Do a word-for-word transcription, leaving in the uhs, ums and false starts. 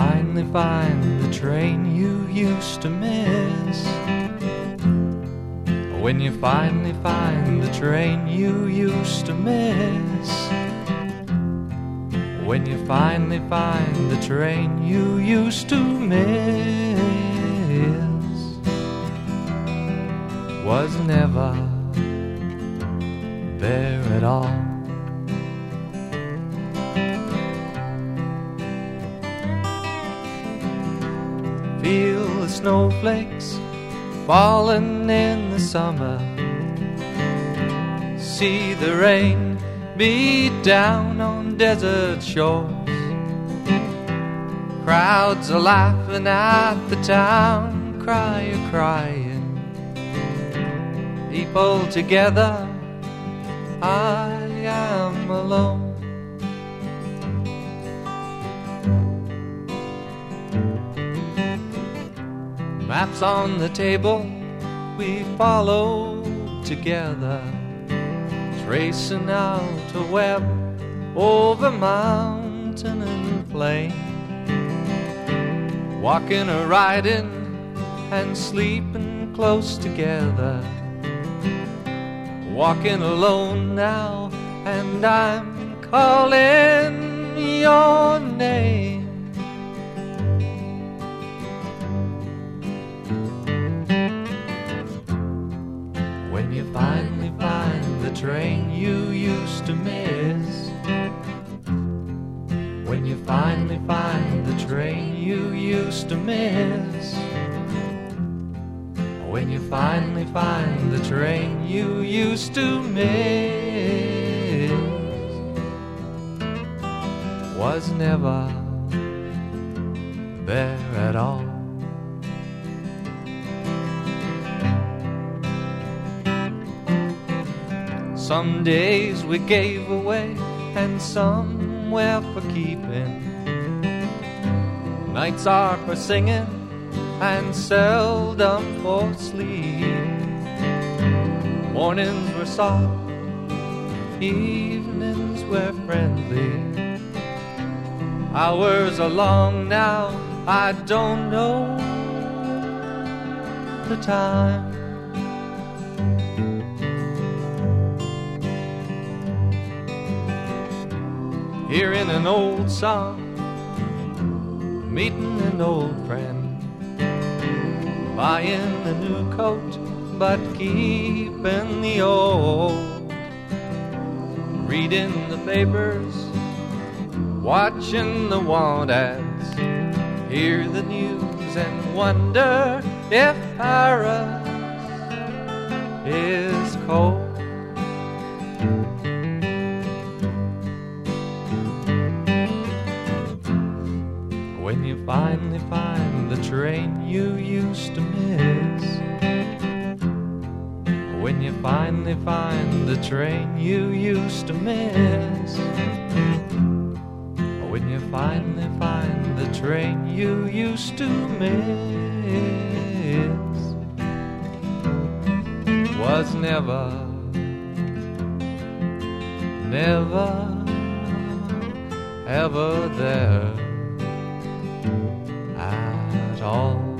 finally find the train you used to miss, when you finally find the train you used to miss, when you finally find the train you used to miss, was never there at all. Feel the snowflakes falling in the summer, see the rain beat down on desert shores, crowds are laughing at the town crier crying, people together, I am alone. Maps on the table we follow together, tracing out a web over mountain and plain, walking or riding and sleeping close together, walking alone now, and I'm calling your name. When you finally find the train you used to miss, when you finally find the train you used to miss, when you finally find the train you used to miss, was never there at all. Some days we gave away and some were for keeping, nights are for singing and seldom for sleep, mornings were soft, evenings were friendly, hours are long now, I don't know the time. Hearing an old song, meeting an old friend, buying a new coat but keeping the old, reading the papers, watching the want ads, hear the news and wonder if Paris is cold. When you finally find the train you used to miss, when you finally find the train you used to miss, when you finally find the train you used to miss, was never, never, ever there at all.